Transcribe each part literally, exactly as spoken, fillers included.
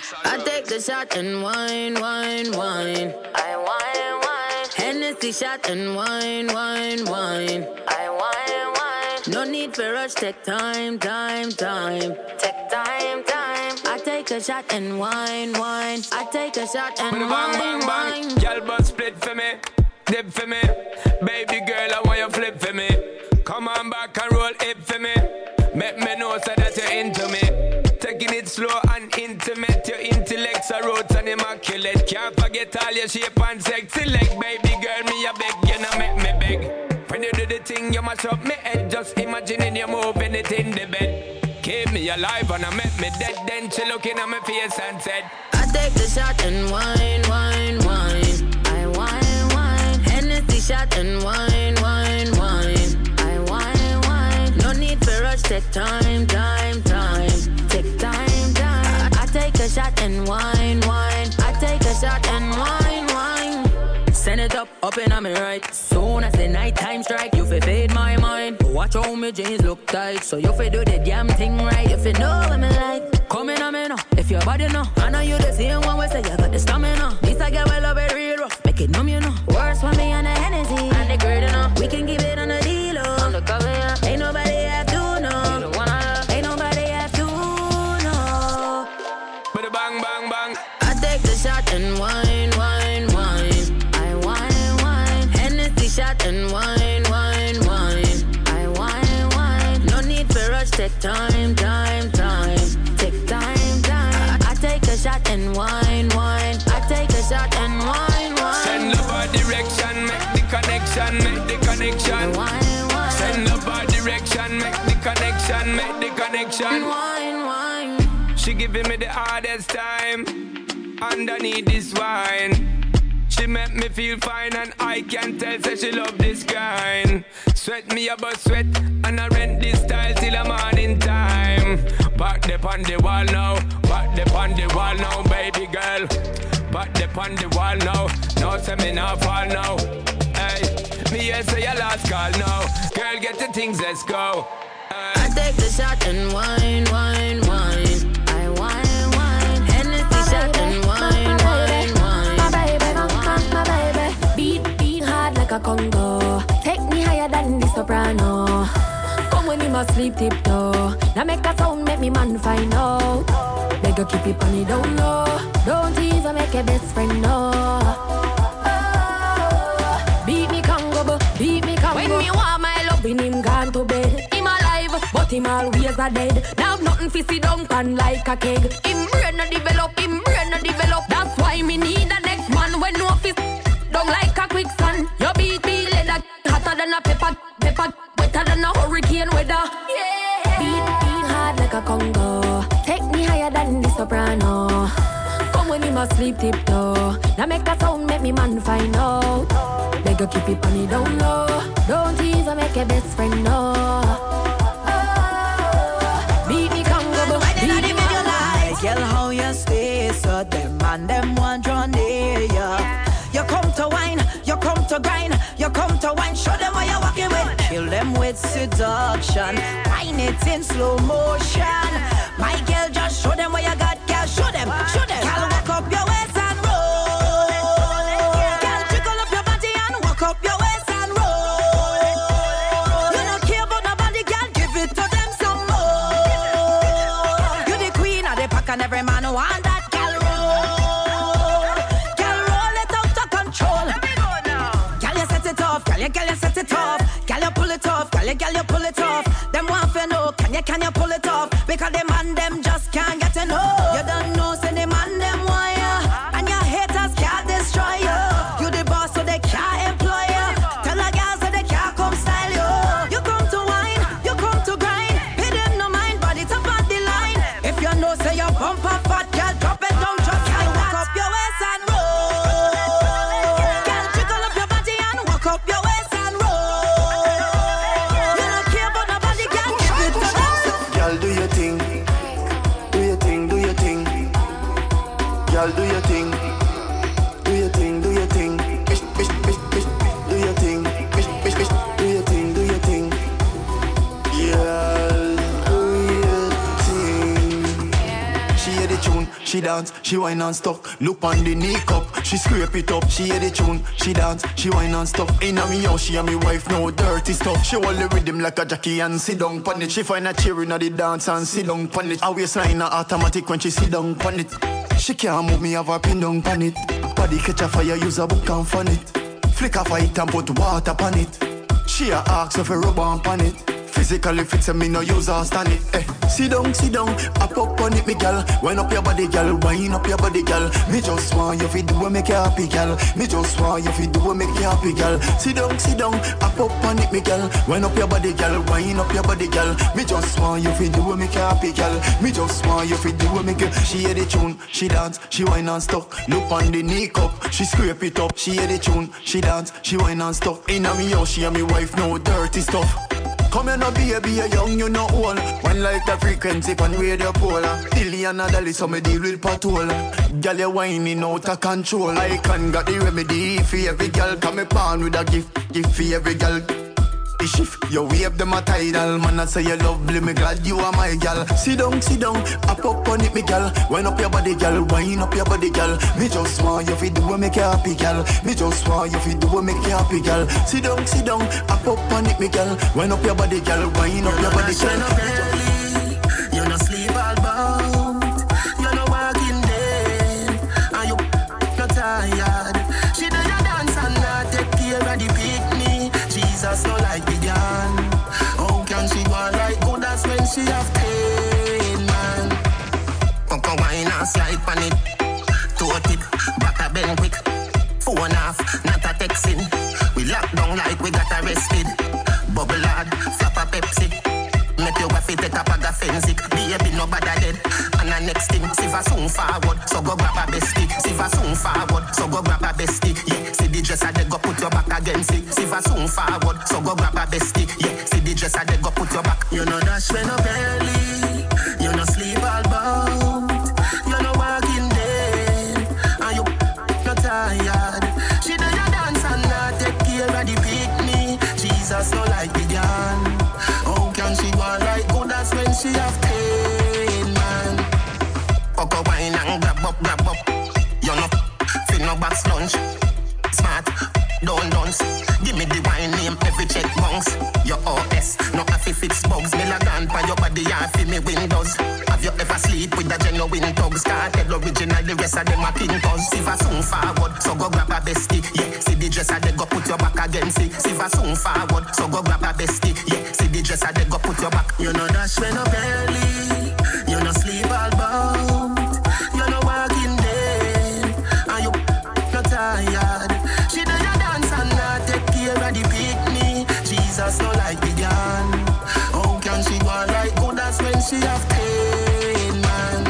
I take the shot and wine, wine, wine. I wine, wine. Hennessy shot and wine, wine, wine. I wine, wine. No need for rush, take time, time, time. Take time, time. I take a shot and wine, wine. I take a shot and wine, bang, bang, wine. Y'all but split for me, dip for me. Baby girl, I want you flip for me. Come on back and roll it for me. Make me know so that you're into me. Taking it slow and intimate. Your intellect's a roots and immaculate. Can't forget all your shape and sexy leg. Baby girl, me a beg, you know make me beg. When you do the thing, you mash up me head. Just imagining you moving it in the bed. Keep me alive and I make me dead. Then she looking at my face and said, I take the shot and wine, wine, wine. I wine, wine. Hennessy shot and wine, wine, wine. I wine, wine. No need for rush, take time, time, time. Take time, time. I, I take a shot and wine, wine. I take a shot and wine, wine. Send it up, up and on me right. Soon as the night time strike, you fi fade my mind. Watch how me jeans look tight, so you fi do the damn thing right. If you know what me like, come in on me now. If your body know, I know you the same one we say you got the stamina. This I get well love it real rough, make it numb you know. Worse for me on the Hennessy, and the great enough. We can give it on the deal, on the cover, yeah. Ain't nobody have to know. You the one I love. Ain't nobody have to know. But a bang, bang, bang. I take the shot and wine, wine, wine. I wine, wine. Hennessy shot and wine, wine, wine. I wine, wine. No need for rush, take time, time, time. Take time, time. I, I take a shot and wine, wine. I take a shot and wine, wine. Send love our direction, make the connection, make the connection. Wine, wine. Send love our direction, make the connection, make the connection. Wine, wine. She giving me the hardest time underneath this wine. She make me feel fine and I can tell say she love this kind. Sweat me about sweat and I rent this style till the morning time. Back the on the wall now, back the on the wall now, baby girl. Back the on the wall now, no say me not fall now. Hey, me here say your last call now. Girl get the things, let's go. Hey. I take the shot and wine, wine, wine. I wine, wine. Hennessy shot and wine, wine, wine. My baby, my, my, my baby. Beat, beat hard like a Congo. Take me higher than the soprano. Come when me must sleep tiptoe. Now make that sound, make me man find out. Beg you keep it on me down low. Don't tease or make your best friend know. Oh, beat me Congo, but beat me Congo. When me want my love, in him gone to bed. Him alive, but him always a dead. Now nothing fi sit down pan like a keg. Him brain a develop, him brain a develop. That's why me need a next man when no fi down like a quicksand. Your beat be leather, hotter than a pepper, pepper, wetter than a hurricane weather. Yeah. Beat, beat hard like a Congo. Take me higher than the soprano. Come when me must sleep tiptoe. Now make that sound, make me man find out. Beg you keep it on me down low. Don't tease or make your best friend know. Oh, beat me Congo, but beat me Congo. Girl, how you stay so them and them want draw near ya. You come to wine, you come to grind, you come to wine. Show them what you're walking with. Kill them with seduction. Wine it in slow motion. My girl, just show them what you got, girl. Show them, show them. Girl, walk up your waist and roll. Girl, jiggle up your body and walk up your waist and roll. You don't care about nobody, girl. Give it to them some more. You the queen of the pack and every man want that. Girl, roll. Girl, roll it out of control. Let me go now. Girl, you set it off. Girl, you, girl, you set it off. Girl, you pull it off. Girl, you, girl, you pull it off. Them want to know, can you, can you pull it off? Because the man them just can't get to know. You don't know, say the man them wire. And your haters can't destroy you. You the boss, so they can't employ you. Tell a girl so they can't come style you. You come to wine, you come to grind. Pay them no mind, but it's about the line. If you know, say you bump up fat, girl, drop it down, just girl, walk up your waist and roll. Girl, jiggle up your body and walk up your waist and roll. You don't care about nobody, girl, give it to them. Girl, do your thing. she dance, she whine and stuck. Look on the knee cup, she scrape it up. She hear the tune, she dance, she whine and stuck. In a me house, she and me wife, no dirty stuff. She hold the rhythm like a jockey and sit down pon it. She find a chair in the dance and sit down pon it. Her waistline a automatic when she sit down pon it. She can't move me, have her pin down pon it. Body catch a fire, use a book and fan it. Flick a fight and put water pon it. She a ask if a rub on pon it. Physically fit me no use or stand it. Eh, sit down, sit down, up up on it, me gal. Wind up your body, gal. Wind up your body, gal. Me just want you fi do what make you happy, gal. Me just want you fi do what make you happy, gal. Sit down, sit down, up up on it, me gal. Wind up your body, gal. Wind up your body, gal. Me just want you fi do what make you happy, gal. Me just want you fi do what make you. She hear the tune, she dance, she whine and stuck. Look on the knee cup, she scrape it up. She hear the tune, she dance, she whine and stuck. In a me house, she and me wife, no dirty stuff. Come here no baby, you're young, you know old. One like the frequency on radio polar. Billion a dollar, so me deal with patrol. Girl, you whining out of control. I can got the remedy for every girl. Come upon with a gift, gift for every girl. The shift, you wave them a tidal. Man, I say you lovely, me glad you are my gal. Sit down, sit down, up up on it, me gal. Wind up your body, gal, wind up your body, gal. Me just want you fi do what make you happy, gal. Me just want you fi do what make you happy, gal. Sit down, sit down, up up on it, me gal. Wind up your body, gal, wind up your body, gal. You no sleep all bout. You no walking dead. And you not tired. She do your dance and not take care of the picnic. Jesus no like the gun. How can she go like good as when she have pain, man? Coco wine and slide pan it. Toe tip, back a bend quick. Phone off, not a texting. We lock down like we got arrested. Bubble hard, flap a Pepsi. Make your wife take a bag of fensic. Baby no bother dead. And the next thing, see for soon forward. So go grab a bestie. See for soon forward. So go grab a bestie. Yeah, see the dresser they go put your back against it. See for soon forward. So go grab a bestie. Yeah, see the dresser they go put your back. You know dash when no belly. You no sleep all bout. You no walking dead. And you no tired. She do your dance and not take care of the picnic. Jesus no like the gun. How can she go like good as when she have pain, man? Coco wine and grab up, grab up. You know, feel no box lunch. Smart, don't dance. Give me the wine name, every check bounce. Your O S, no happy fix bugs. Me la gun by your body, I feel me windows. Have you ever sleep with the genuine thugs? Cartel original, the rest of them are pinkers. See for soon forward, so go grab a bestie. Yeah, see the dresser, they go put your back against it. See for soon forward, so go grab a bestie. Yeah, see the dresser, they go put your back. You know dash when no belly. You no sleep all bout. You no walking dead. And you no tired. She do your dance and not take care of the picnic. Jesus no like the gun. How can she go like good as when she have pain, man?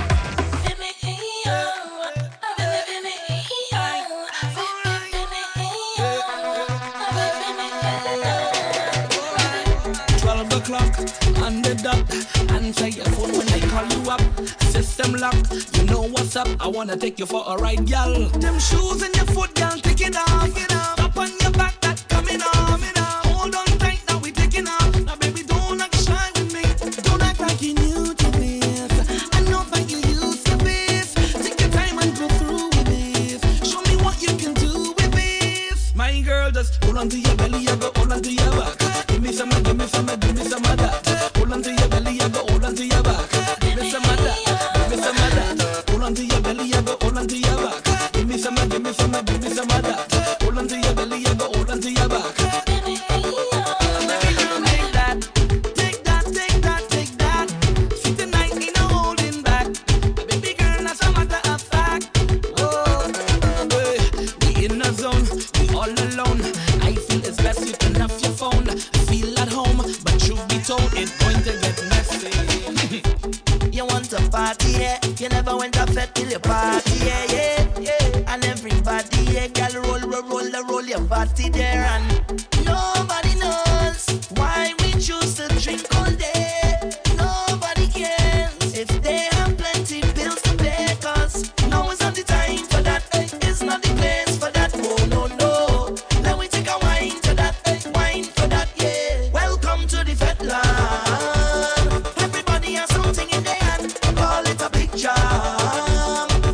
Twelve o'clock on the dot. Answer your phone when I call you up. System lock, you know what's up. I wanna take you for a ride, y'all. Them shoes in your foot, girl, take it off. Up on your back, that coming off. Hold on tight, now we taking off. Now baby, don't act shy with me. Don't act like you new to this. I know that you used to this. Take your time and go through with this. Show me what you can do with this. My girl, just hold on to your belly, you go hold on to your back. Give me some, give me some, give me some of that. Hold on to your belly, you go hold on to your back. Give me some of that, give me some of that. Hold on to your belly, you go hold on to your back. Give me some, give me some, give me some of that. Hold on to your belly, you go hold on to your back. Party, yeah. You never went to fed till you party, yeah, yeah, yeah. And everybody, yeah, girl, roll, roll, roll, roll, roll your body there. And nobody knows why we choose to drink all day. Nobody cares if they have plenty bills to pay. Cause now is not the time for that, eh. It's not the place for that, oh no, no. Then we take a wine to that, eh. Wine for that, yeah. Welcome to the fed land. Everybody has something in their hand. Call it a big jam.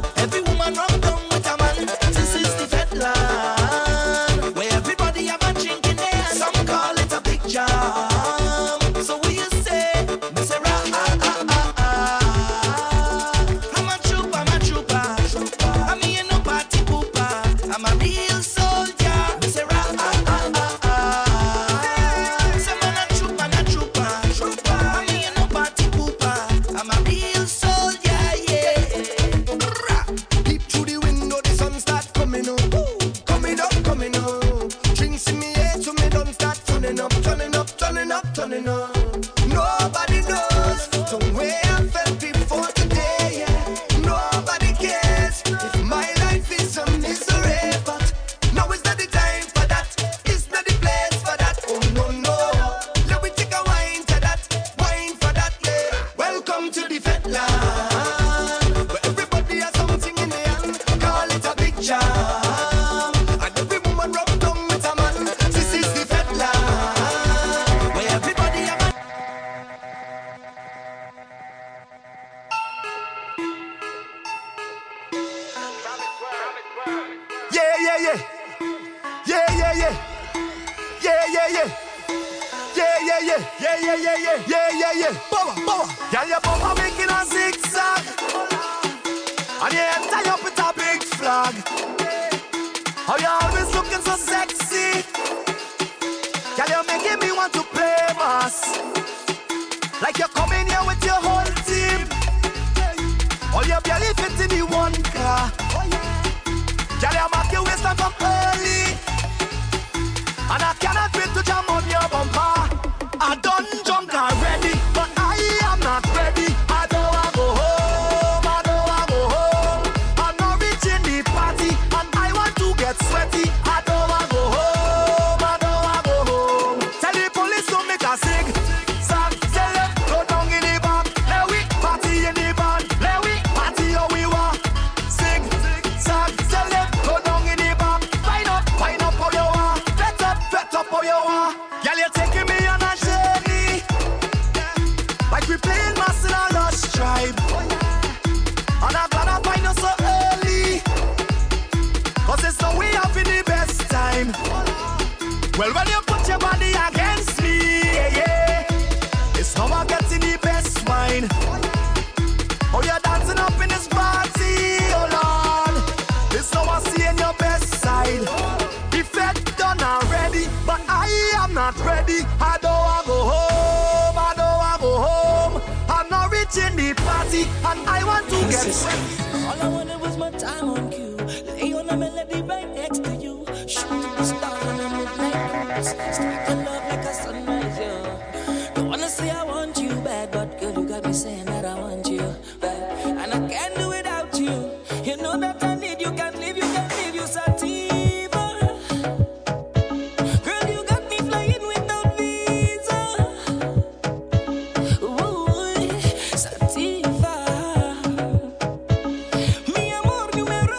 no. Nobody knows the way I felt before today, yeah. Nobody cares if my life is a misery, but now is not the time for that. It's not the place for that. Oh no no. Let me take a wine to that, wine for that, yeah. Welcome to the Fed land, where everybody has something in their hand. Call it a big jam, and every woman rub tongue with a man. This is the Fed land, where everybody have a yeah, yeah, yeah. Yeah, yeah, yeah. Yeah, yeah, yeah. Yeah, yeah, yeah. Yeah, yeah, yeah, yeah. Yeah, yeah, yeah. Power, power. Girl, your bumper making a zigzag, and you tie up with a big flag. How you always looking so sexy. Girl, you're making me want to play mass. Like you're coming here with your whole team. All your belly fit in the one car. Girl, you mark your waistline from early, and I cannot wait to jam on your bumper. I done drunk already, but I am not ready. I don't wanna go home, I don't wanna go home. I'm not reaching the party, and I want to get sweaty. I don't wanna go home, I don't wanna go home. Tell the police to make a sig, zag, tell them go down in the back. Let we party in the band, let we party how we want. Sig, zag, tell them go down in the back. Wind up, wind up how you want. Fet up, fet up how you want. Girl, you're taking me on a journey, like we playing mass in a lost tribe. And I'm glad I find you so early, cause it's now we having the best time. Well, when you put your body against me, yeah, yeah, it's now I'm getting the best wine. Oh, you're dancing up in this party, oh Lord, it's now I'm seeing your best side. The Fed done already, but I am not ready. I don't wanna go home, I don't wanna go home. I'm not reaching the party, and I want to get sweaty. All I wanted was my time on cue. Lay on a melody right next to you. Shoot to the star on a midnight cruise. Strike a love like a sunrise, yeah. Don't wanna say I want you bad, but girl, you got me saying that I want you back. And I can't do without you. You know that I need you, can't leave you, can't leave you, Sativa. Girl, you got me flying without visa. Ooh, Sativa. Mi amor, numero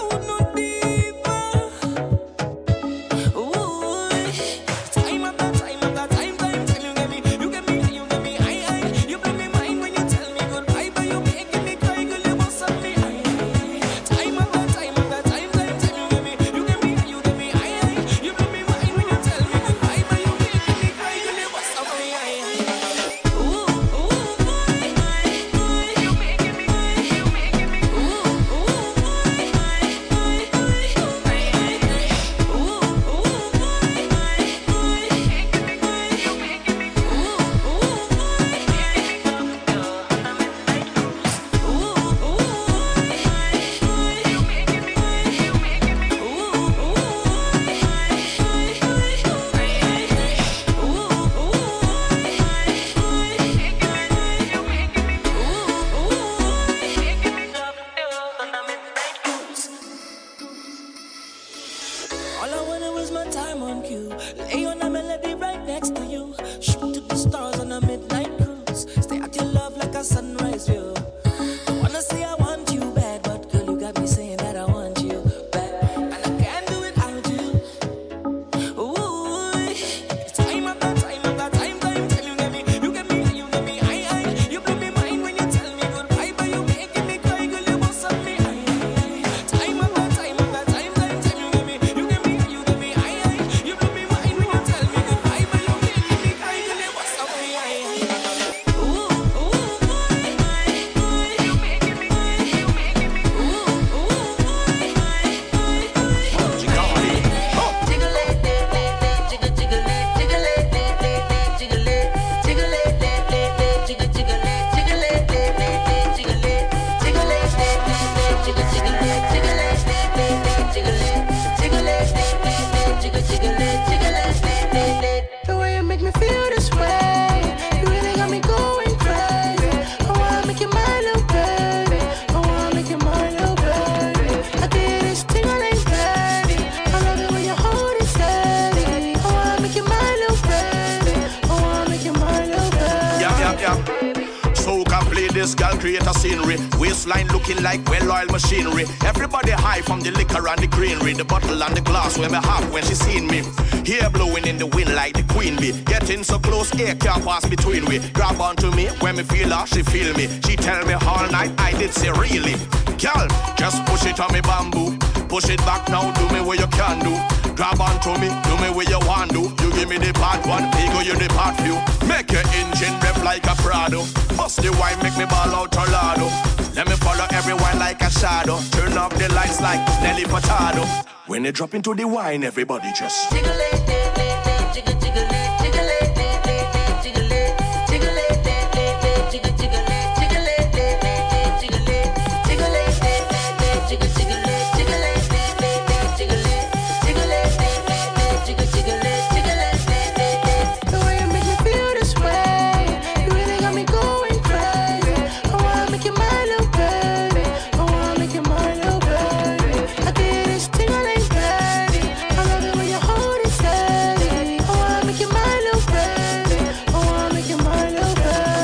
this girl create a scenery. Waistline looking like well-oiled machinery. Everybody high from the liquor and the greenery. The bottle and the glass when me have when she seen me. Hair blowing in the wind like the queen bee. Getting so close, air can't pass between we. Grab onto me when me feel her, she feel me. She tell me all night, I did say really. Girl, just push it on me bamboo. Push it back now, do me what you can do. Grab onto me, do me what you want do. You give me the part one, ego you the part few. Make your engine rev like a Prado. Bust the wine, make me ball out Tornado. Let me follow everyone like a shadow. Turn off the lights like Nelly Furtado. When they drop into the wine, everybody just jiggle it, jiggle, jiggle it, jiggle it, jiggle it, jiggle it, jiggle, jiggle it, jiggle it, jiggle it, jiggle it, jiggle it, jiggle, jiggle it, jiggle it, jiggle it, jiggle, jiggle it, jiggle it. The way you make me feel this way, you really got me going crazy. I wanna make you my little baby. I wanna make you my little baby. I get this tingling baby. I love it when you hold it steady. I wanna make you my little baby. I wanna make you my little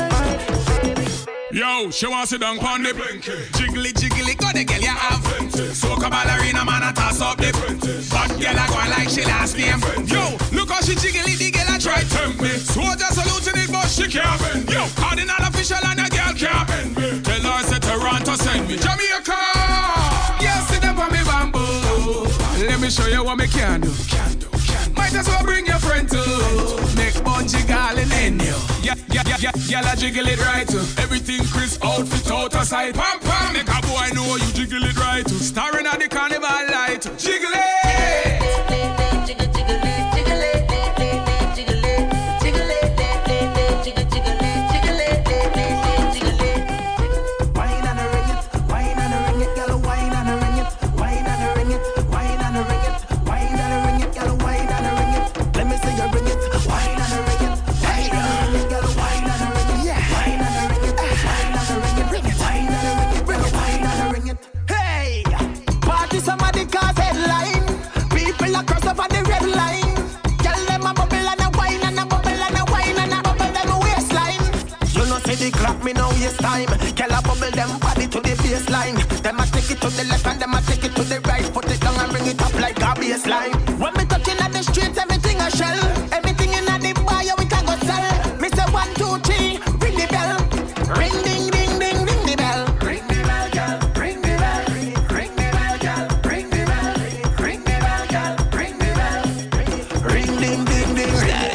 baby. Yo, she wants to sit down on the blinky. Jiggly, jiggly, go the girl you have. Soca ballerina man a toss up the but girl a go like she last name. Yo, look how she jiggly, the girl a try tempt me. Soldier saluting it but she can't bend. Yo, cardinal official and a girl can't bend me. Tell her say Toronto send me Jamaica. Yeah, sit up on me bamboo. Let me show you what me can do. Might as well bring your friend too. Make bungee galling in you. Yeah, yeah, yeah, yeah, yeah, jiggle it right too. Everything Chris outfit out of sight. Pam pam, make a boy know you jiggle it right too. Starring at the carnival light. Jiggle it. Jiggle, jiggle it, jiggle it, jiggle it, jiggle it, jiggle, jiggle it, jiggle it, jiggle it. Wine and a ring it, wine and a ring it, girl, wine and a ring it, wine and a ring it, wine and a ring it, wine and a ring it, girl, wine and a ring it. Let me see you ring it, wine and a ring it, wine and a ring it, girl, wine and a ring it, wine and a ring it, wine and a ring it, ring it, wine and a ring it, girl, wine and a ring it. Hey, party somebody cause headline. People across over the red line. Girl, them a bubble and a wine and a bubble and a wine and a bubble them waistline. You know say the clock me no waste time. Girl a bubble them body to the baseline. Them a take it to the left and them a take it to the right. Put it down and bring it up like a baseline. When me touching at the streets, everything a shell. Everything in the bar, you we can go sell. Me say one, two, three, ring the bell. Ring, ding, ding, ding, ring the bell. Ring the bell, girl. Ring the bell. Ring the bell, girl. Ring the bell. Ring the bell, girl. Ring the bell. Ring, ding, ding, ding, ring.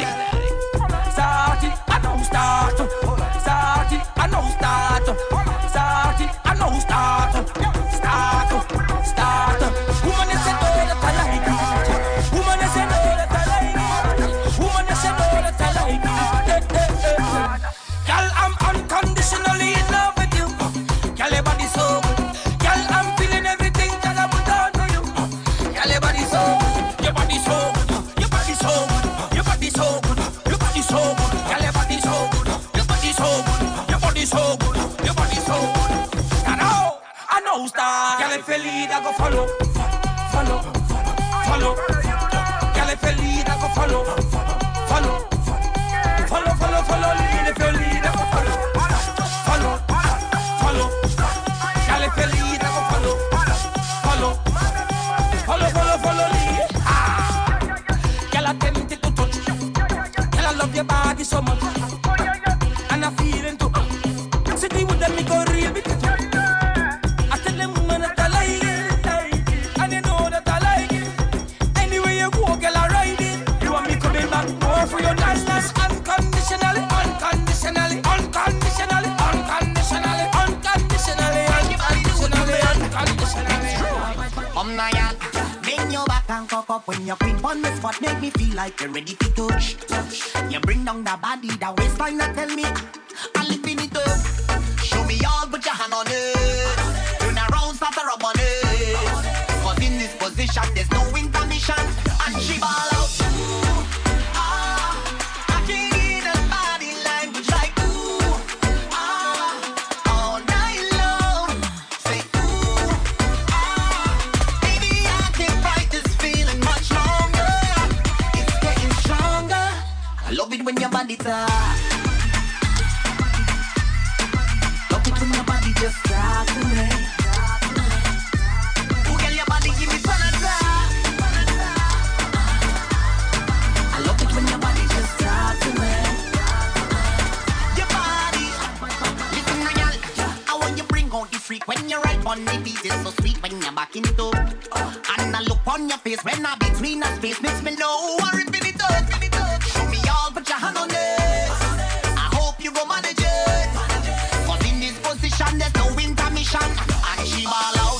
Start it, I know start. Start it, I know start. Start it, I know start. Start, start. Woman is a door that I like it. Woman is a door that I like it. Woman is a door that I like it. Girl, I'm unconditionally in love with you. Girl, your body so good. Girl, I'm feeling everything that I put on to you. Girl, your body so good. Your body so good. Your body so good. Your body so good. Your body so good. Girl, your body so good. Your body so good. Your body so good. Your body so good. I know, I know, star. Girl, if you lead, I go follow, follow, follow. Girl, if you lead, I go follow, follow, follow, follow, follow. Lead if you lead, I go follow, follow, follow. Girl, if you lead, I go follow, follow, follow, follow, follow. Lead. Ah, girl, I'm tempted to touch. Girl, I love your body so much, and I feel into. City with them, me go real bit. I tell them woman that I like it, and you know that I like it. Anyway you go, girl, I ride it. You want me coming back more for your niceness, unconditionally, unconditionally, unconditionally, unconditionally, unconditionally, unconditionally, unconditionally. Come now, yeah. Bring your back and cock up when you pin on the spot. Make me feel like you're ready to touch. You bring down the body, the waistline, and tell me I'll lift it up. Show me all, put your hand on it. Turn around, start to rub on it. Cause in this position, there's no intermission. And she ball out. Ooh, ah, I can hear the body language like ooh, ah, all night long. Say ooh, ah, baby, I can't fight this feeling much longer. It's getting stronger. I love it when your body talks. Love it when on the beat is so sweet when you're back in it up. And I look on your face when I between us space makes me know I'm ripping it up. Show me all, put your hand on it. I hope you go manage it. Cause in this position there's no intermission. And she ball out.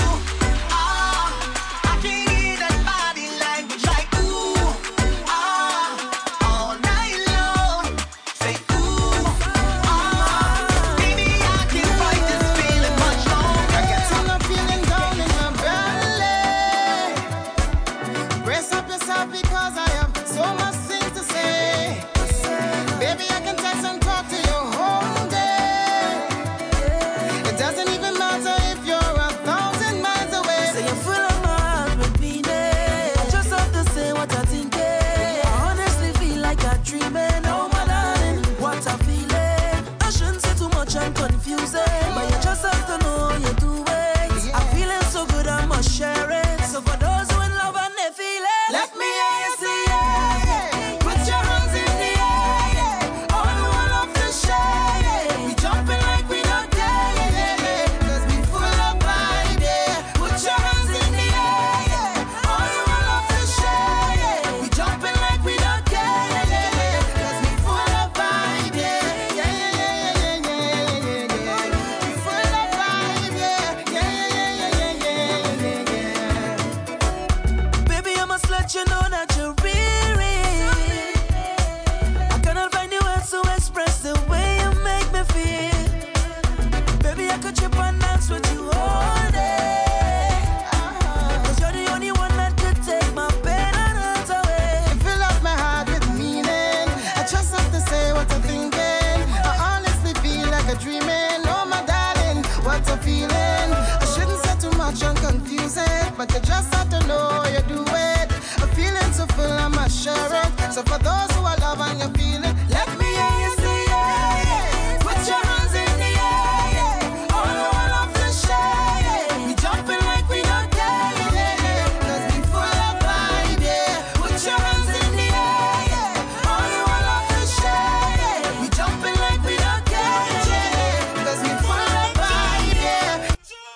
But you just have to know you do it. A feeling so full, I must share it. So for those who are love and you feel it, let me hear you say yeah, yeah. Put your hands in the air, yeah. All who are love to share, yeah. We jumping like we don't care, yeah. Cause we full of vibe, yeah. Put your hands in the air, yeah. All who are love to share, yeah. We jumping like we don't care, yeah. Cause we full of vibe, yeah.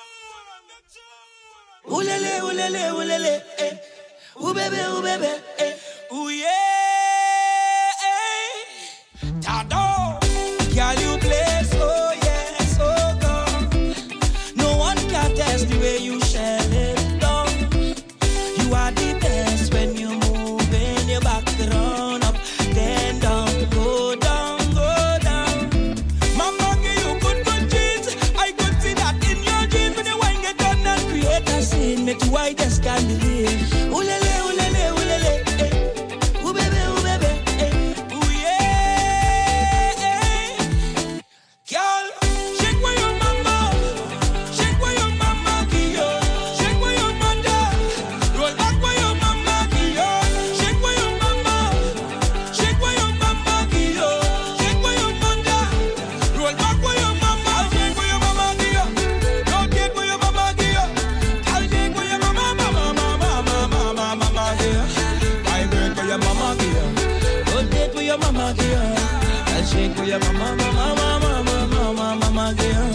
Ooh lele, ooh lele, ooh lele, eh. Ooh baby, ooh baby, eh. Ooh yeah, eh. Tado, girl you play so yes, so good. No one can test the way you shell it down. You are the best when you move in your back run up, then down, go down, go down. Mama give you good, good jeans. I could see that in your jeans when you wine get done and create a scene. Make you white as can believe. Ooh lele, ooh lele, ooh lele, eh. Ooh baby, ooh baby, eh. Ooh yeah, eh. Girl, shake where your mama, shake where your mama give you, shake where your mother, roll back where your mama give you, shake where your mama, shake where your mama give you, shake where your mother, roll back where your mama, shake where your mama give you, rotate where your mama give you, I'll shake where your mama, mama, mama, mama, mama, mama give you, vibrate where your mama give you, rotate where your mama give you, I'll shake where your mama, mama, mama, mama, mama, mama give you.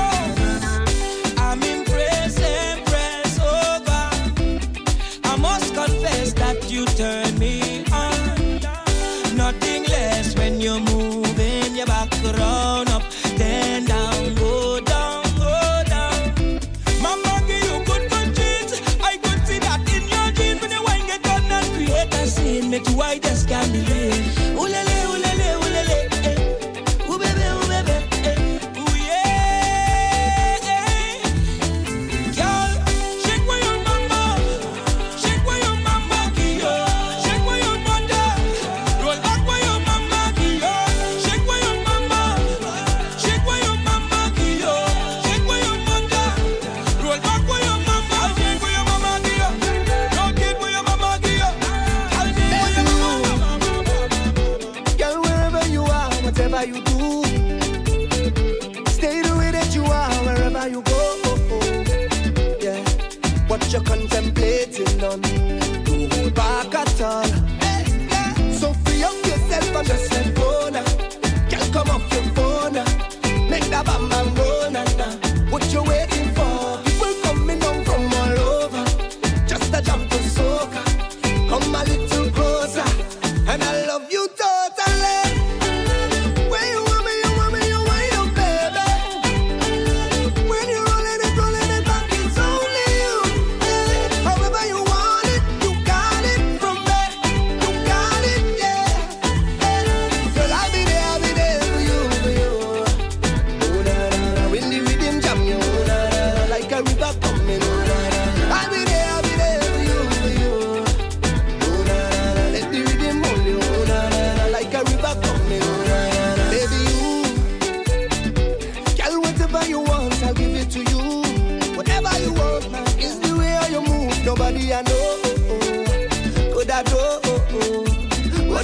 I'm impressed, impressed, oh God. I must confess that you turn me on. Nothing less when you move in your back round up, then down, go down, go down. Mama give you good, good jeans. I could see that in your jeans when you wine get done and create a scene. Make you white as can believe. Ooh lele, ooh lele, ooh lele, eh. Ooh baby, ooh baby, eh. Ooh yeah, eh. Girl, shake where your mama, shake where your mama give you, shake where your mother, roll back where your mama give you, shake where your mama, shake where your mama give you, shake where your mother, roll back where your mama, shake where your mama give you, rotate where your mama give you, I'll shake where your mama, Girl, wherever you are, whatever you do, stay the way that you are, wherever you go. Yeah, what you're contemplating on, don't hold back at all. So free up yourself and just let go now. Girl, come off your phone now. Make that bam bam go now. What you waiting for?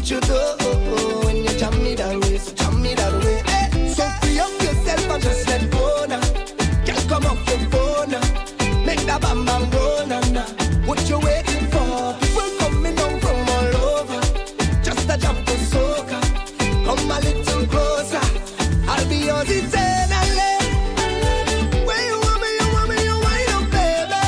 what you do when you jam me that way, so jam me that way. Hey, so free up yourself and just let go now. Girl, come off your phone now. Make that bam bam go now, now. What you waiting for? People coming down from all over. Just a jump to soca. Come a little closer. I'll be yours eternally. When you want me, you want me, you wind up, baby.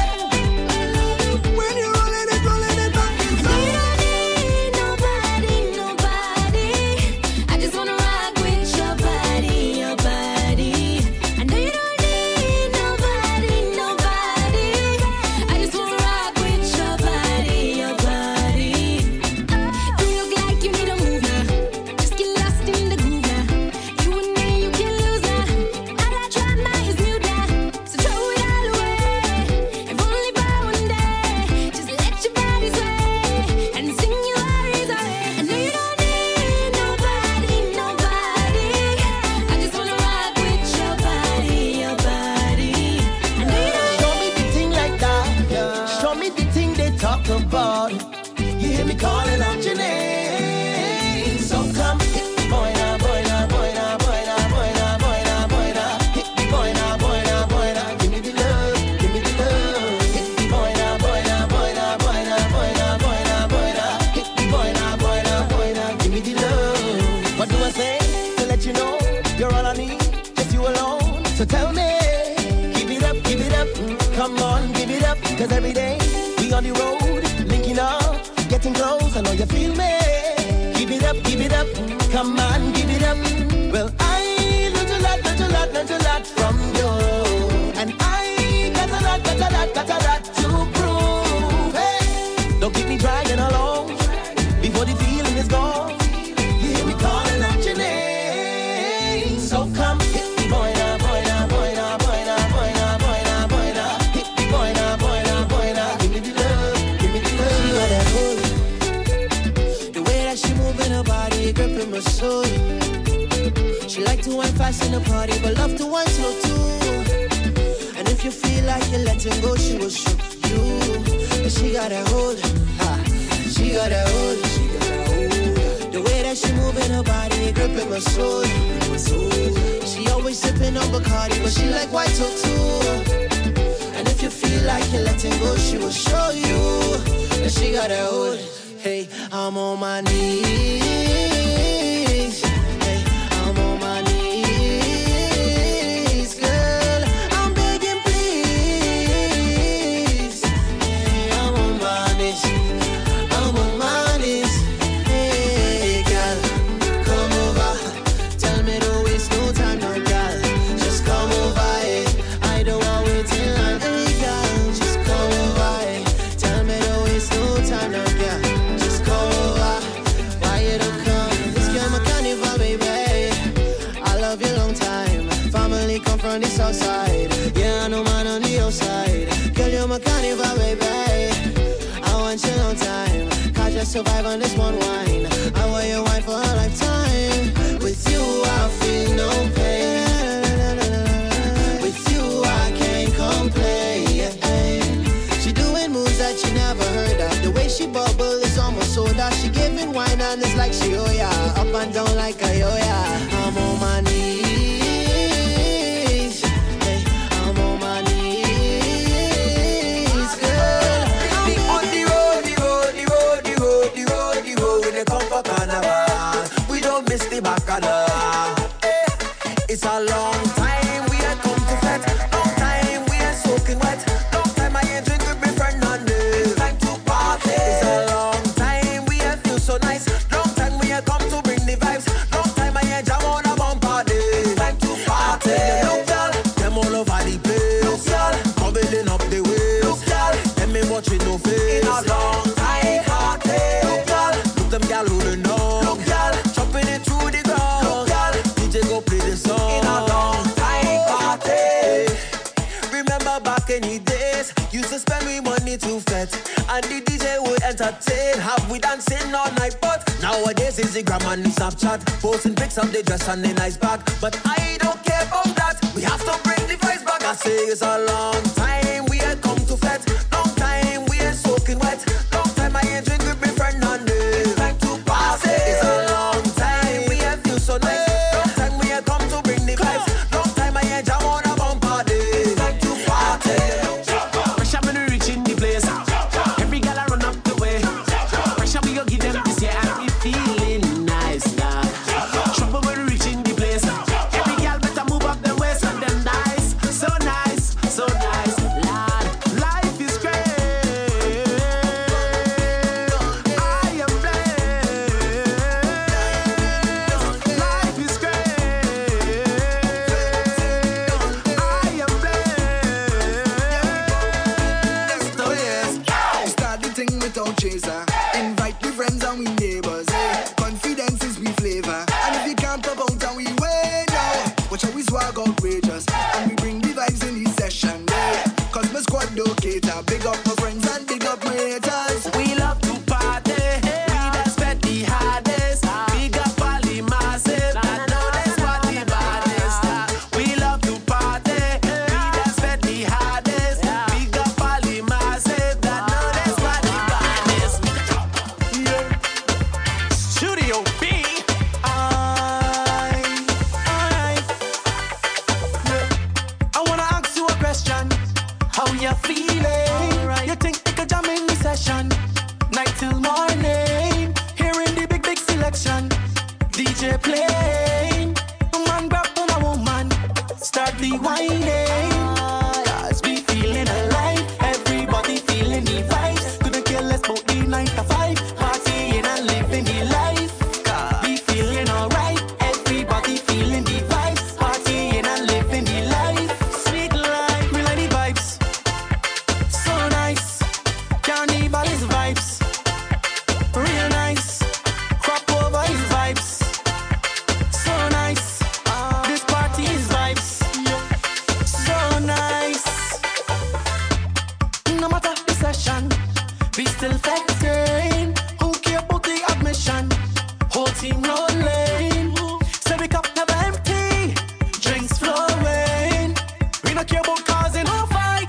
When you're rolling it, rolling it back inside. We don't need nobody, nobody. I just wanna rock with your body, your body. I know you don't need nobody, nobody. I just wanna rock with your body, your body. You look like you need a move now. Just get lost in the groove now. You and me, you can lose now. All I tried now is new now. So throw it all away. If only for one day. Just let your body sway and sing your worries away. I know you don't need nobody, nobody. I just wanna rock with your body, your body. I know you don't. Show me the thing like that, yeah. Show me the thing they talk about. You hear me calling out your name. So come hit me, boy, now, boy, now, boy, now, boy, now, boy, now, boy, now, boy, now. Hit me, boy, now, boy, now, boy, now. Give me the love, give me the love. Hit me, boy, now, boy, now, boy, now, boy, now, boy, now, boy, now, boy, now. Hit me, boy, now, boy, now, boy, now. Give me the love. What do I say to let you know you're all I need, just you alone? So tell me, give it up, give it up. Come on, give it up, 'cause every day we on the road, linking up, getting close. I know you feel me. Give it up, give it up. Come on, give it up. Well, I learned a lot, learned a lot, learned a lot from you, and I got a lot, got a lot, got a lot to prove. Hey, don't keep me dragging along before the feeling is gone. You hear me calling out your name, so come hit me, boy, now, boy, now, boy, now, boy, now, boy, now, boy, now, boy, now. Hit me, boy, now, boy, now, boy, now. Give me the love, give me the love. She got that hold, the way that she moving her body, gripping my soul. She like to wine fast in the party, but love to wine slow too. And if you feel like you're letting go, she will show you. And she got that hold, ha. She got that hold, she got that hold. The way that she moving her body, gripping my soul. She always sipping on Bacardi, but she like white talk too. And if you feel like you're letting go, she will show you. And she got that hold. Hey, I'm on my knees. Hey, I'm on my knees, girl. I'm begging, please. Hey, I'm on my knees. I'm on my knees. Hey, girl, come over. Tell me don't waste no time, no, girl. Just come over, hey. I don't want wait till line. Hey, girl, just come over, hey. Tell me don't waste no time, no, girl. Just come over. Why you don't come? This girl my carnival, baby. I love you long time. Family come from the south side. Yeah, no man on the outside. Girl, you're my carnival, baby. I want you long time. Can't just survive on this one wine. I want your wine for a lifetime. With you, I feel no pain. With you, I can't complain. She doing moves that you never heard of. The way she bubble is almost soda. She giving wine and it's like she oh yeah. Up and down like a yo yeah. I'm on my knees. Hey, I'm on my knees, girl. I'm on the road, the road, the road, the road, the road, the road. When they come for carnival, we don't miss the bacchanal. Hey, it's a long time we had come to fete. Long time we are soaking wet. Long time I ain't drink with my friend on this. Time to party. It's a long time we have feel so nice. Long time we have come to bring the vibes. Long time I ain't jam on a bumper day. Time to party. Look, y'all, them all over the place. Look, y'all, bubbling up the waves. Look, y'all, them me watching no face. In a long time party. Look, y'all, look them y'all rolling on. Look, y'all, chopping it through the ground. Look, y'all, D J go play the song. In a long time party. Remember back in the days, used to spend we money to fet, and the D J would entertain. Have we dancing all night, but nowadays Instagram and Snapchat, posting pics of the dress and the nice bag. But I don't care about that. We have to bring the vibes back. I say it's a long time we had come to fet. Long time we ain't soaking wet. Long time I ain't drink with my friend on this. Time to pass it. nine to five, partying and living the life. Be feeling alright, everybody feeling the vibes, partying and living the life. Sweet life, we like the vibes. So nice, carnival is vibes. Real nice, crop over is vibes. So nice, this party is vibes. So nice. No matter the session, we still flexing. Who care about the admission? Whole team rolling. Say we cup never empty, drinks flowing. We don't care about causing no fight.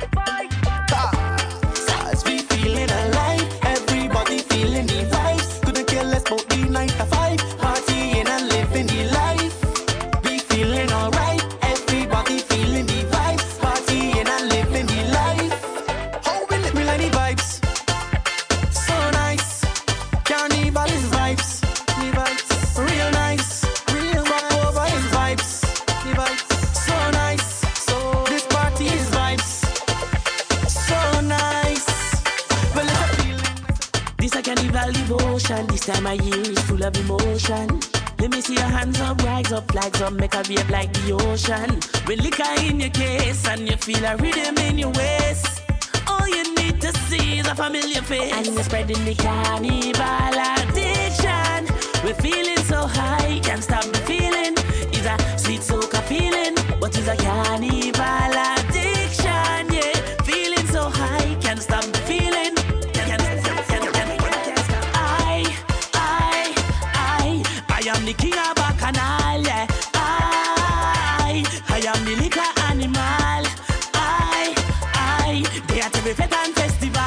As we feeling alive, everybody feeling the vibes. Couldn't care less about the nine to five, partying and living the life. We feeling alright, everybody feeling the vibes, partying and living the life. How we live, we like the vibes. So nice, carnival is vibes. The vibes, real nice, real rock over is vibes. The vibes, so nice, so this party is vibes. So nice, well it's a feeling. This a carnival devotion. This time of year is full of emotion. Let me see your hands up, rise up, flags up, make a wave like the ocean. With liquor in your case and you feel a rhythm in your waist. All you need to see is a familiar face. And you're spreading the carnival addiction. We're feeling so high, can't stop the feeling. It's a sweet soca feeling, but it's a carnival addiction, yeah. Feeling so high, can't stop the feeling. Can't, can't, can't, can't, can't stop. I, I, I, I am the king of bacchanal, yeah. I, I am the liquor animal. I, I, they are every fete and festival.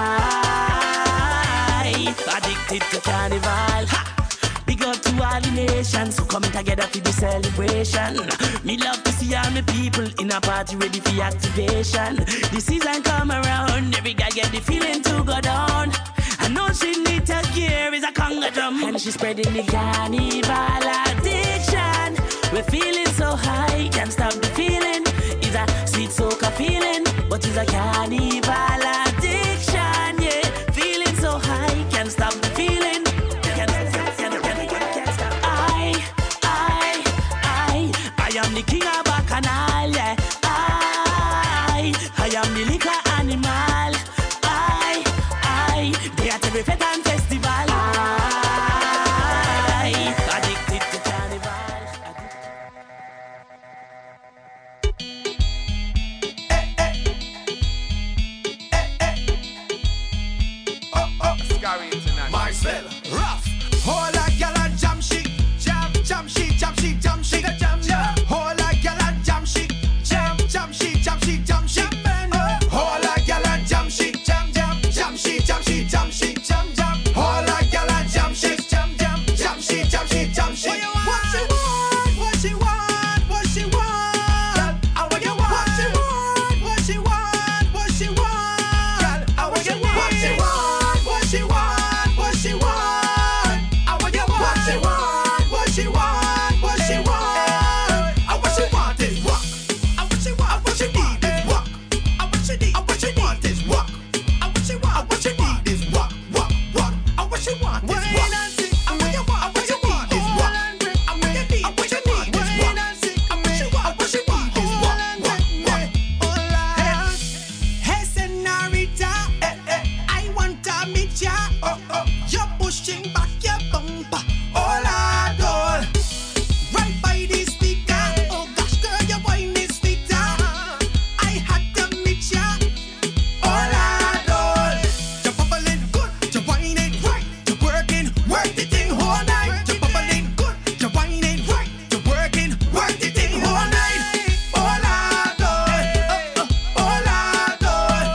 I, addicted to carnival. Ha! Big up to all the nations who come together for the celebration. Me love to see all my people in a party ready for activation. The season come around, every guy get the feeling to go down. And all she need to hear is a conga drum. And she's spreading the carnival addiction. We're feeling so high, can't stop the feeling. It's a sweet soca feeling, but it's a carnival addiction, yeah. Feeling so high, can't stop the feeling. Can't, can't, can't, can't, can't stop. I, I, I, I am the king of bacchanal, yeah. I, I am the liquor animal. I, I, they are every fete and festival. I, addicted to carnival. Marcel, rough, hola gal and jam she, jam, jam she, jam she, jam she, jam, jam. Hola gal and jam she, jam, jam she, jam she, jam she. Hola gal and jam she, jam, jam, jam she, jam she, jam she, jam, jam. Hola gal and jam she, jam, jam, jam she, jam she, jam she. What she want, what she want, what she want. I want you want. What she want, what she want, what she want. I want you want. What she want, what she want. She want, I want you want. What she want, what she want, what she want. I what she want is rock. I what she want, I what she need is rock. I what she need, I what she want is rock. I what she want, I what she need is rock, rock, rock. I what she want is rock. I what you want, I what you need is rock. I what you need, I what you need is rock. I what you want, I what you need is rock, rock, rock. Hey, señorita, I want to meet ya. You're pushing back your bumper, all I do. Right by the speaker, oh gosh, girl, your wine is sweeter. I had to meet ya, all I do. You're bubbling good, you're whining right, you're working, work the thing all night. You're bubbling good, you're whining right, you're working, work the thing all night. All I do, all I do,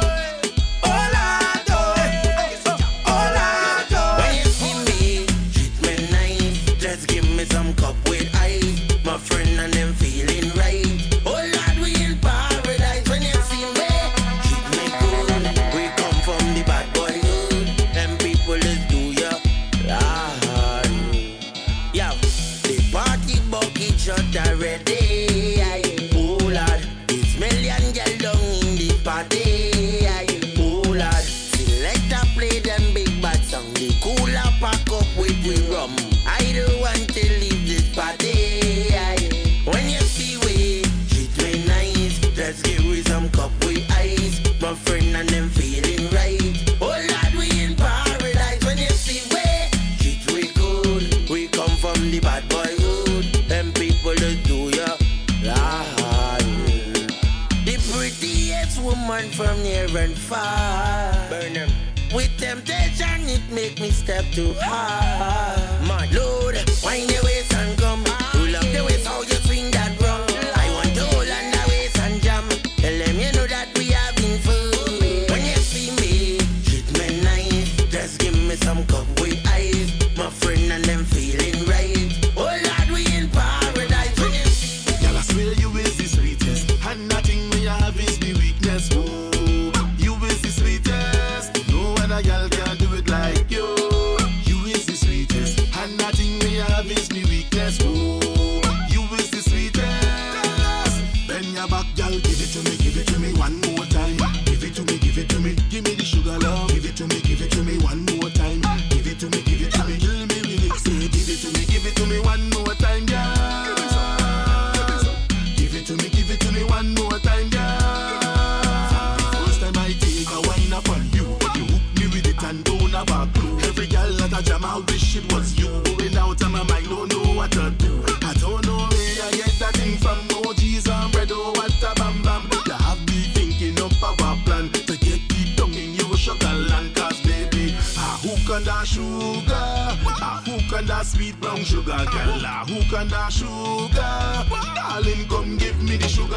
all I do, all I do. When you see me, treat me nice. Just give me some cup with ice. My friend and them feeling right. Oh Lord, we in paradise. When you see me, treat me good. We come from the bad boy hood. Them people is do ya, Lord. Yo, the party bucket shut already. Oh Lord, it's million girl down in the party. Oh Lord, select a play them big and far. Burn them. With temptation, it make me step too hard. My Lord, wind your waist and come. Pull up the waist, how you swing that drum. I want to hold on the waist and jam. Tell them you know that we having fun. When you see me, treat me nice. Just give me some cup with ice. My friend and them feeling right. Oh Lord, we in paradise. Girl, I swear you is the sweetest, and nothing we have is the weakness. Ooh, you is the sweetest. No other girl can do it like you. You is the sweetest, and nothing we have is the weakness. Ooh, you is the sweetest. Bend your back, girl, give it to me, give it to me one more time. Give it to me, give it to me, give me the sugar love. Give it to me, give it to me one more time. Give it to me, give it to me, kill me with it. Say, give it to me, give it to me one more time, girl. Give it to me, give it to me one more time, girl. First time I take a wine up on you, you hook me with it and don't have a clue. Every girl that I jam, I wish it was you. Going out of my mind, don't know what to do. I don't know where I get that thing from. No cheese and bread, oh what a bam bam. You have me thinking up of a plan to get deep down in your sugar land. Cause baby, I hook on that sugar, I hook on that sweet brown sugar, girl. I hook on that sugar. Darling, come give me the sugar.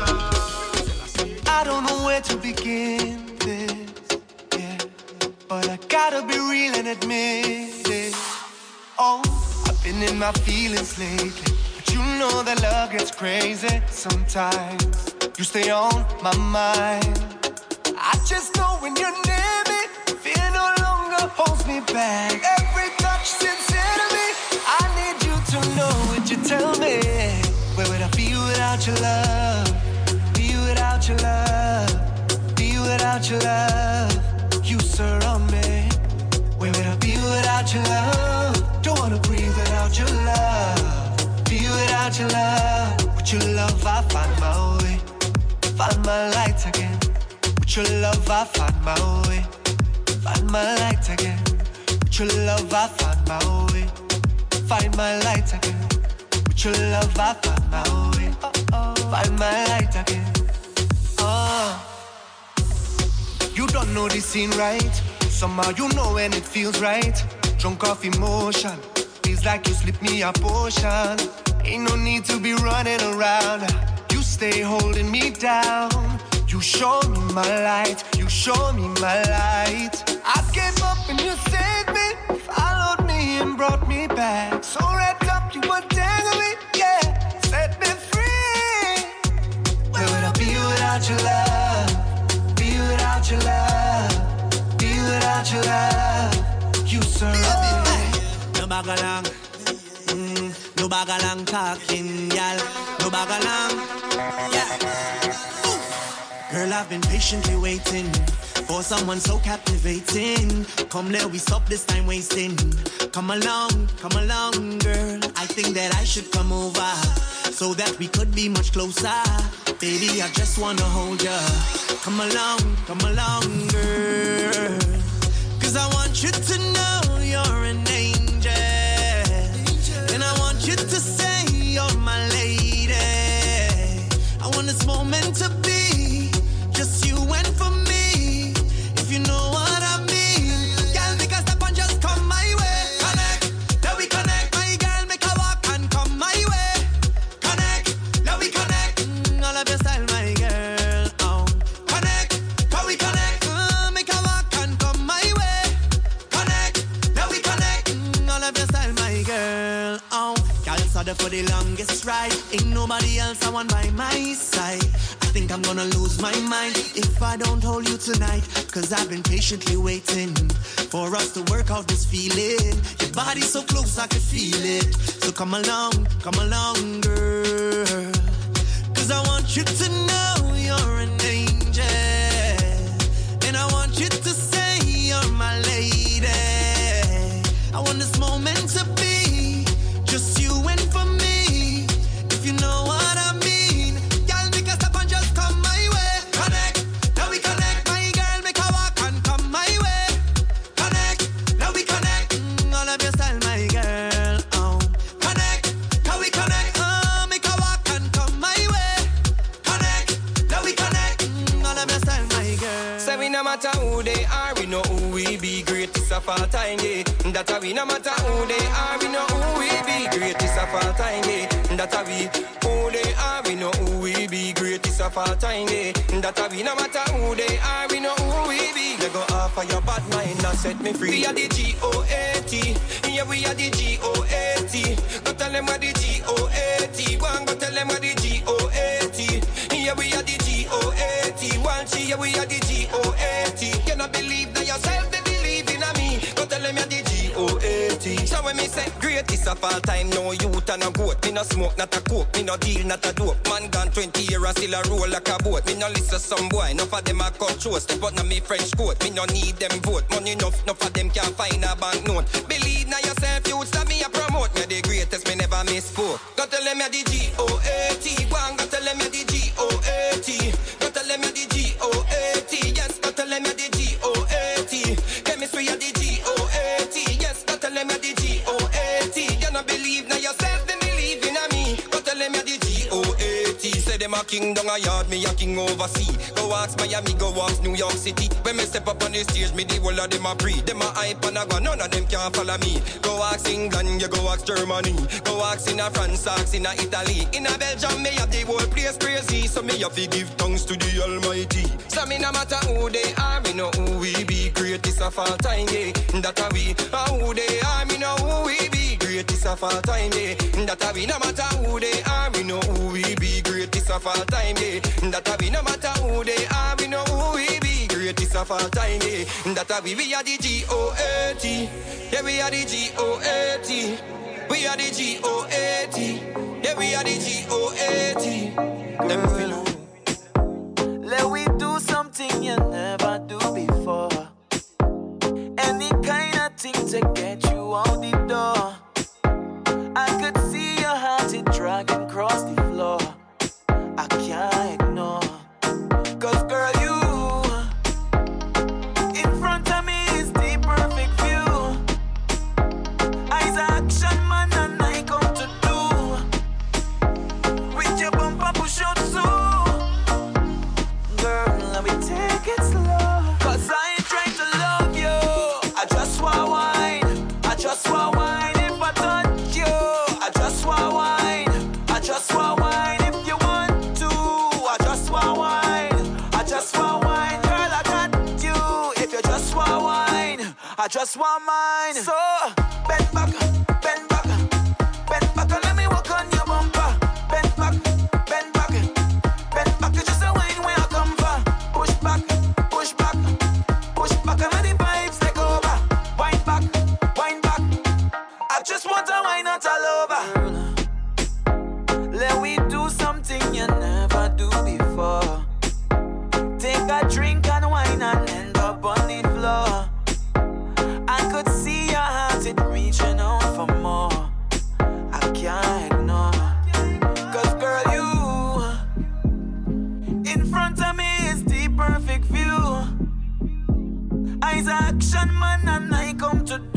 I don't know where to begin this, yeah, but I gotta be real and admit it. Oh, I've been in my feelings lately, but you know that love gets crazy sometimes. You stay on my mind. I just know when you're near me, fear no longer holds me back. Every touch sincere to me. I need you to know, would you tell me, where would I be without your love? Be without your love. Be without your love. You surround me. Where would I be without your love? Don't wanna breathe without your love. Be without your love. With your love I find my way. Find my light again. With your love I find my way. Find my light again. With your love I find my way. Find my light again. With your love I find my way. Find my light again. Oh. You don't know the scene right. Somehow you know when it feels right. Drunk off emotion. Feels like you slipped me a potion. Ain't no need to be running around. You stay holding me down. You show me my light. You show me my light. I came up and you saved me. Followed me and brought me back. So wrapped up you untangled me. Yeah, set me free. Where would I be without your love? Be without your love. Be without your love. You surround me. No bagalang, mm, no bagalang talking, y'all. No bagalang, yeah. Girl, I've been patiently waiting for someone so captivating. Come, let we stop this time wasting. Come along, come along, girl. I think that I should come over so that we could be much closer. Baby, I just wanna hold ya. Come along, come along, girl. Cause I want you to know you're an angel. And I want you to say you're my lady. I want this moment to be just you and for me. If you know what I mean. Girl, make a step and just come my way. Connect, let we connect. My girl, make a walk and come my way. Connect, let we connect. Mm, all of your style, my girl. Oh. Connect, can we connect? Uh, make a walk and come my way. Connect, let we connect. Mm, all of your style, my girl. Oh. Girl, saw the for the longest ride. Ain't nobody else I want by my side. I think I'm gonna lose my mind if I don't hold you tonight. Cause I've been patiently waiting for us to work out this feeling. Your body's so close I can feel it. So come along, come along, girl. Cause I want you to know you're an angel. And I want you to say you're my lady. I want this moment to be just you and for me. If you know what I mean. matter who they are, we know who we be. Greatest of all time, yeah. That a we. No matter who they are, we know who we be. Greatest of all time, yeah. That a we. Who they are, we know who we be. Greatest of all time, yeah. That a we. No matter who they are, we know who we be. They go off of your bad mind and set me free. We are the G O A T. Yeah, we are the G O A T. Go tell them what the G O A T. Go and go tell them what the G O A T. Yeah, we are the G O A T. One G, yeah, we are the G O A T. You not believe that yourself, they believe in me. Go tell them you're the G O A T. So when me say greatest of all time, no youth and no goat. Me no smoke, not a coke. Me no deal, not a dope. Man gone twenty years and still a roll like a boat. Me no listen some boy. Enough of them a cut show. Step out na me French coat. Me no need them vote. Money enough, enough of them can't find a banknote. Believe na yourself, youths that me a promote. Me the greatest, me never miss sport. Go tell them you're the G O A T. Go and go tell them you're the G O A T. Go tell them you're the G O A T. Yes, go tell them you're the G O A T. Chemistry you're the G O A T. Yes, go tell them you're the G O A T. You not believe na yourself, then believe in me. Go tell them you're the G O A T. Say them a king down a yard, me a king overseas. Go ask Miami, go ask New York City. When me step up on the stage, me the whole of them a pre. Them a hype and a go, none of them can follow me. Go ask England, you go ask Germany. Go ask in a France, ask in a Italy. In a Belgium, me have the whole place crazy. So me have to give thanks to the Almighty. So me no matter who they are, me know who we be. Greatest of all time, yeah. That a we. And who they are, me know who we be. Greatest of all time, yeah. That a we. No matter who they are, me know who we be. Greatest of all time, yeah. That a we. No matter who they are, we know who we be. Greatest of all time, yeah. That a we. We are the G O A T. Yeah, we are the G O A T. We are the G O A T. Yeah, we are the G O A T. Them feel. Let we do something you never do before. Any kind of thing to get you out the door. I could see your heart it dragging across the floor. I can't ignore. Cause girl, you in front of me is the perfect view. I's action man and I come to do. With your bumper push out so. Girl, let me take it slow. Cause I ain't trying to love you. I just want wine. I just want wine if I touch you. I just want wine. I just want wine if you want to. I just want wine. I just want wine. Girl, I got you. If you just want wine, I just want mine. So, bend back, bend back, bend back and let me walk on your bumper. Bend back, bend back, bend back. It's just a wine where I come from. Push back, push back, push back and let the vibes take over. Wind back, wind back. I just want a wine not all over. Let we do something you never do before. Take a drink and wine and end up on the floor. I could see your heart it reaching out for more. I can't ignore. Cause girl, you in front of me is the perfect view. I's action man and I come to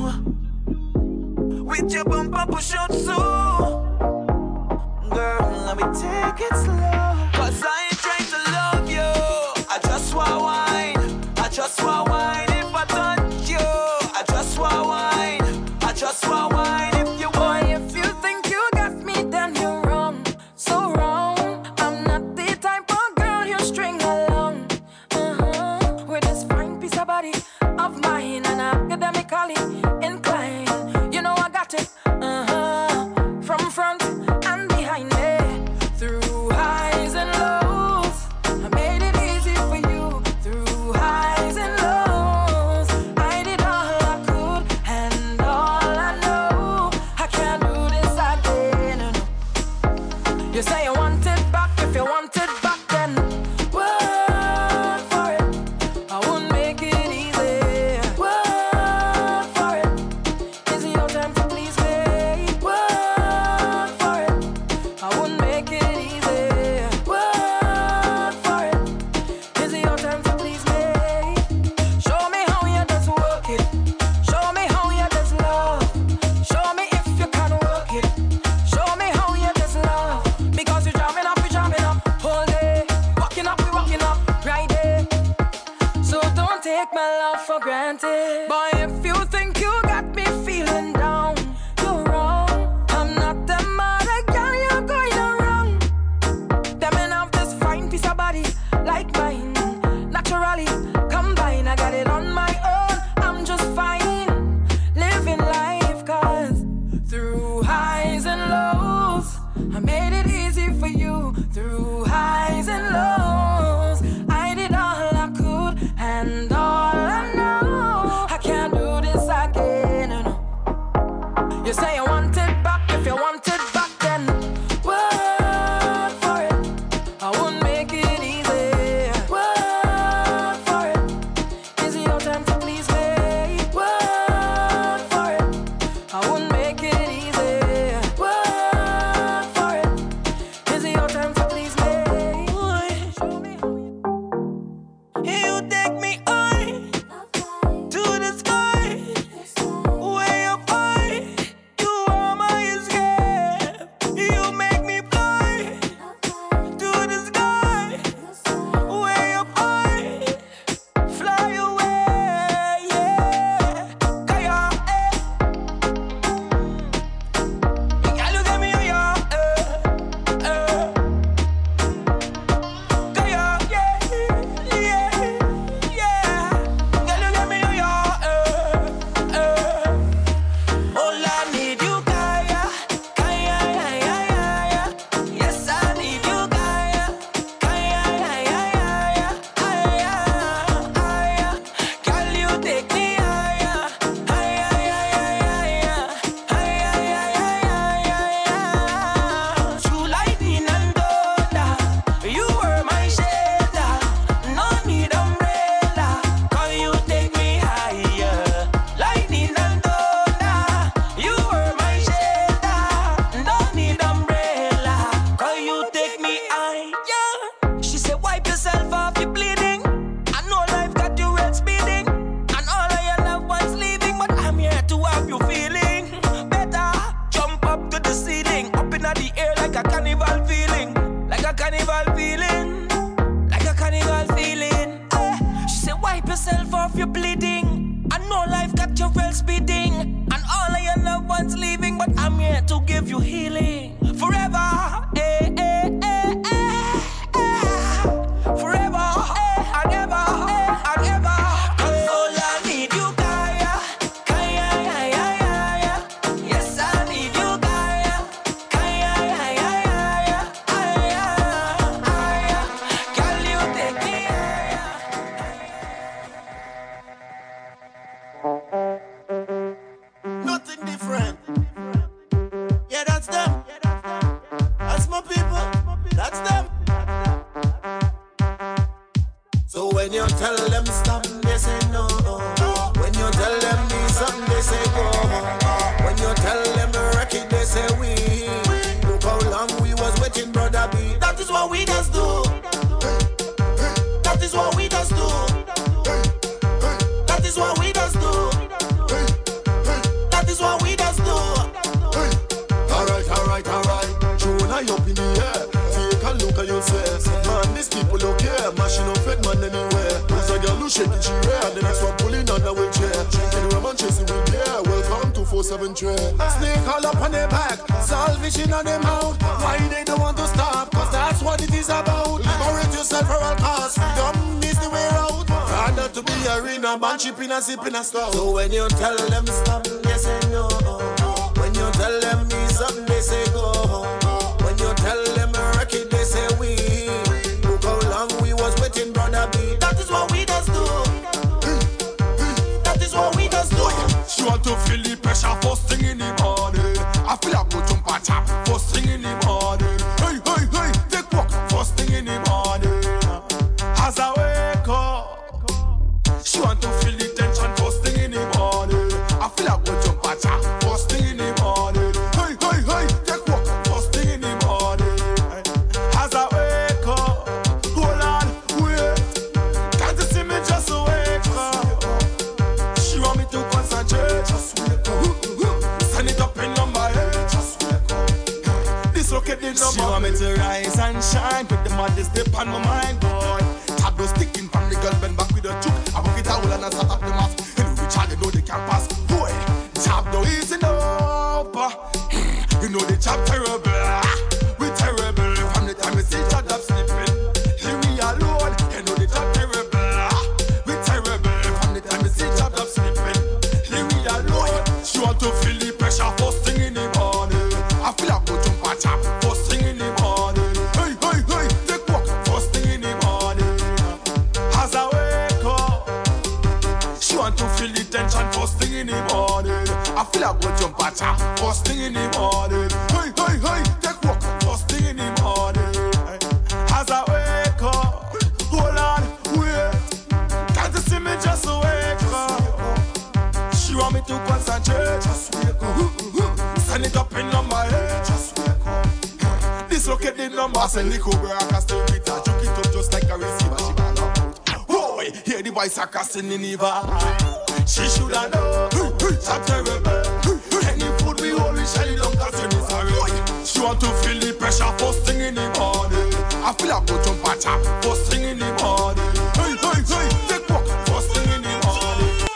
do. With your bumper push out so. Girl, let me take it slow. Cause I ain't trying to love you. I just want wine. I just want wine if I touch you. I just want wine. I just want wine if you want. Boy, if you think you got me, then you're wrong. So wrong. I'm not the type of girl you string along. Uh-huh. With this fine piece of body of mine and academically inclined. You know I got it. Uh-huh. From front and behind me. Through highs and lows, I made it easy for you. Through highs and lows, I did all I could and all I know. I can't do this again. You say you want it back, if you want it back, then work for it. I won't make it easy. Work for it. Is it your time to please me? Work for it. I won't make it easy. Work for it. Is it your time to please me? Show me how you just work it. Show me how you just love. Show me if you can work it. Show me how you just love. Because you're jamming up, you're jamming up. Hold my love for granted. Boy, if you think you got me feeling down, you're wrong. I'm not the mother girl you're going around. Them men have this fine piece of body like mine. Naturally combined, I got it on my own. I'm just fine, living life, cause through highs and lows, I made it easy for you. Through highs and lows, I did all I could, and all I know, I can't do this again. No, no. You say you want it back, if you want it back, then work for it. I won't make it easy. Work for it. Is it your time to please me? Work for it. I won't make it easy. Work for it. Is it your time to please me? Show me how you. You take me high to the sky, way up high. You are my escape. You make me fly to the sky, way up high, fly away, yeah. Kaya, eh. Girl, you get me higher, eh, eh. Kaya, yeah, yeah, yeah. Girl, you get me higher, eh, eh. All I need you, Kaya, Kaya, yeah, yeah, yeah, yeah. Yes, I need you, Kaya, Kaya, yeah, yeah, yeah, yeah. Higher, higher. Girl, you take me higher, higher, yeah, yeah, yeah, yeah. Higher, yeah, yeah, yeah, yeah, yeah. Through lightning and thunder, you were my shelter. No need umbrella, 'cause you take me higher. Lightning and thunder, you were my shelter. No need umbrella, 'cause you take me higher. She said, wipe yourself off, you bleeding. I know life got you red speeding, and all of your loved ones leaving, but I'm here to have you feeling better. Jump up to the ceiling, up in the air like a carnival feeling, like a carnival feeling, like a carnival feeling. Eh. She said, wipe yourself off, you're bleeding. I know life got you well speeding, and all of your loved ones leaving, but I'm here to give you healing forever. Eh, eh, eh, eh, eh. Forever, eh, and ever, eh, and ever. 'Cause all I need you, Kaya, Kaya, yeah, yeah, yeah, yeah. Yes, I need you, Kaya, Kaya, yeah, yeah, yeah, yeah. Higher, higher. Girl, you take me higher. Nothing different. Yeah, that's them. That's my people. That's them. So when you tell them stop, they say no. When you tell them need something, they say go. When you tell them wreck it, they say we. Look how long we was waiting, brother B. That is what we just do. That is what we just do. That is what we just do. That is what we just do. Alright, alright, alright. Jonah, you up in the air. Take a look at yourself. Man, these people look here. Mashing up fed man anywhere. There's a girl who shaking she rare. The next one pulling on the wheelchair. Drinking rum and chasing with beer. Welcome to four seven tray. Snake all up on their back. Salvation on their mouth. Why they don't want to stop? 'Cause that's what it is about. Liberate yourself for all costs. Freedom is the way out. Rather to be a arena, band chipping and sipping and stuff. So when you tell them stop, they say no. When you tell them need something, they say go. When you tell them wreck it, they say we. Look how long we was waiting, brother B. That is what we just do. That is what we just do. She want to feel the pressure first thing in the morning. I feel like go jump and tap first thing in the morning. Hey, hey, hey, take walk first thing in the morning. As I wake up, she want to feel the tension first thing in the morning. I feel like go jump and tap first thing in the morning. Hey, hey, hey, take walk first thing in the morning. As I wake up, hold on, wait. Can't you see me just wake up? She want me to concentrate. Just wake up. Send it up in my head. Just wake up. Dislocate the number. She want me to rise and shine. Put the maddest dip on my mind, boy. Tableau sticking from the girl bend back with a chook. I walk it out. and I start up them off. You know the child, you know they can't pass. Boy, job no easy enough. You know the job terrible. We terrible. From the time we see child up sleeping, leave me alone. You know the job terrible. We terrible. From the time we see child up sleeping, leave me alone. She want to feel the pressure first thing in the morning. I feel like go jump a chop first thing in the morning. Hey, hey, hey, take walk first thing in the morning. As I wake up, she want to feel the tension first thing in the morning. I feel like go jump a chop first thing in the morning. Hey, hey, hey, take walk first thing in the morning. As I wake up, hold on, wait. Can't you see me just wake up? She want me to concentrate. Just wake up. Send it up in on my head. Just wake up. Dislocate the number. Send the cobra, I can still read her. Joke it up just like a receiver. She ball up. Boy, hear the voice I cast in the vibe. She shoulda know. That's terrible. Any food we hold, we shall it down. Cause you miss her. She want to feel the pressure first thing in the morning. I feel like go jump a chop first thing in the morning. Hey, hey, hey, take walk first thing in the morning.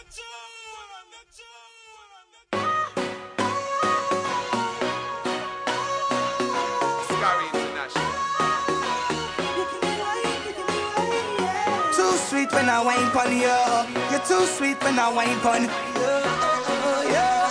Too sweet when I wine pon you. You're too sweet when I wine pon you. Yeah.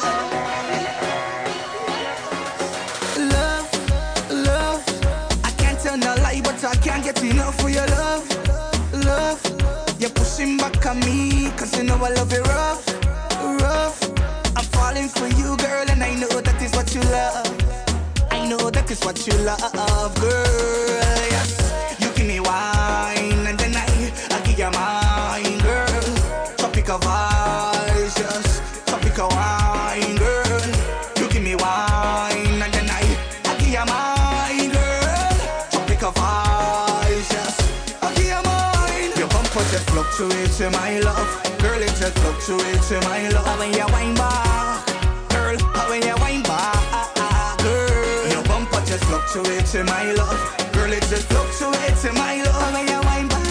Love, love. I can't tell no lie, but I can't get enough for your love, love. You're pushing back on me, cause you know I love it rough, rough. I'm falling for you, girl, and I know that is what you love. I know that is what you love, girl. Yes, you give me wine, and then I, I give you mine, girl. Tropical vibes, yes, tropical wine, girl. You give me wine, and then I, I give you mine, girl. Tropical vibes, yes, I give you mine. Your bumper just fluctuates in my love, girl. It just fluctuates in my love. How when you wine back, girl, how when you wine back, girl. Your bumper just fluctuates in my love, girl. It just fluctuates in my love. How when you wine back.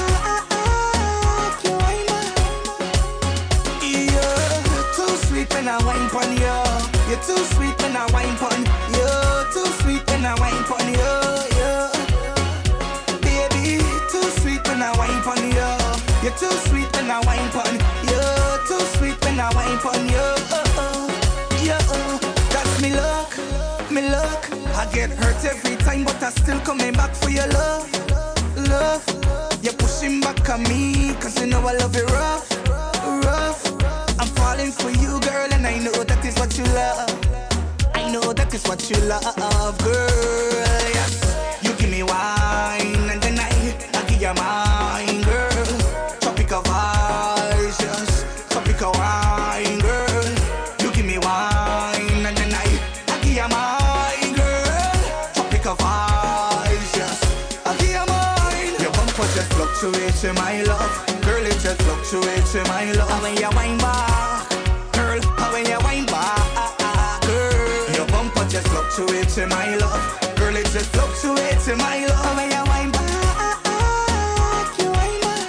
When I wine pon you, you're too sweet when I wine pon you. Too sweet when I wine pon you, yeah. Baby, too sweet when I wine pon you. You're too sweet when I wine pon you. Too sweet when I wine pon you, oh, oh, yeah, oh. That's me luck, me luck. I get hurt every time, but I still coming back for your love, love. You're pushing back on me, cause you know I love it rough, rough. I'm falling for you, girl, and I know that is what you love. I know that is what you love, girl. Yes, you give me wine, and then I, I give you mine, girl. Tropical vibes, yes, tropical wine, girl. You give me wine, and then I, I give you mine, girl. Tropical vibes, yes, I give you mine. Your bumper just fluctuates in my love. Girl, it just fluctuates in my love. How when you wine back, girl, how when you wine back, girl. Your bumper just fluctuates in my love. Girl, it just fluctuates in my love. How when you wine back, you wine back.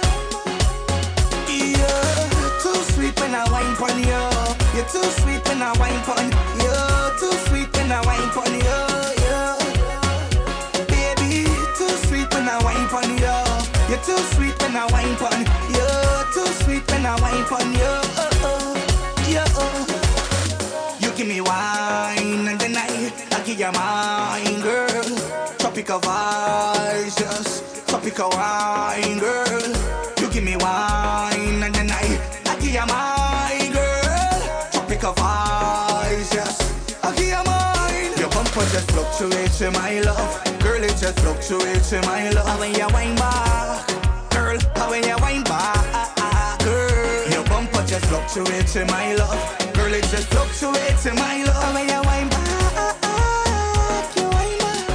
Yeah, too sweet when I wine pon you. You're too sweet when I wine pon you. Too sweet when I wine pon you, yeah. Baby, too sweet when I wine pon you. You're too sweet when I wine pon you. Too sweet when I wine pon you, oh, oh, yeah, oh. You give me wine, and then I, I give you mine, girl. Tropical vibes, yes, tropical wine, girl. You give me wine, and then I, I give you mine, girl. Tropical vibes, yes, I give you mine. Your bumper just fluctuates in my love, girl. It just fluctuates in my love. How when you wine back, girl, how when you wine back, girl. Your bumper just fluctuates in my love, girl. It just fluctuates in my love. How when you wine back, you wine back.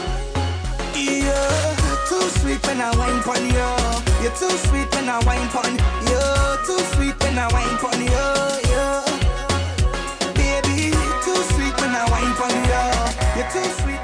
Yeah, too sweet when I wine pon you. You're too sweet when I wine pon you. Too sweet when I wine pon you, yeah. Baby, too sweet when I wine pon you. You're too sweet.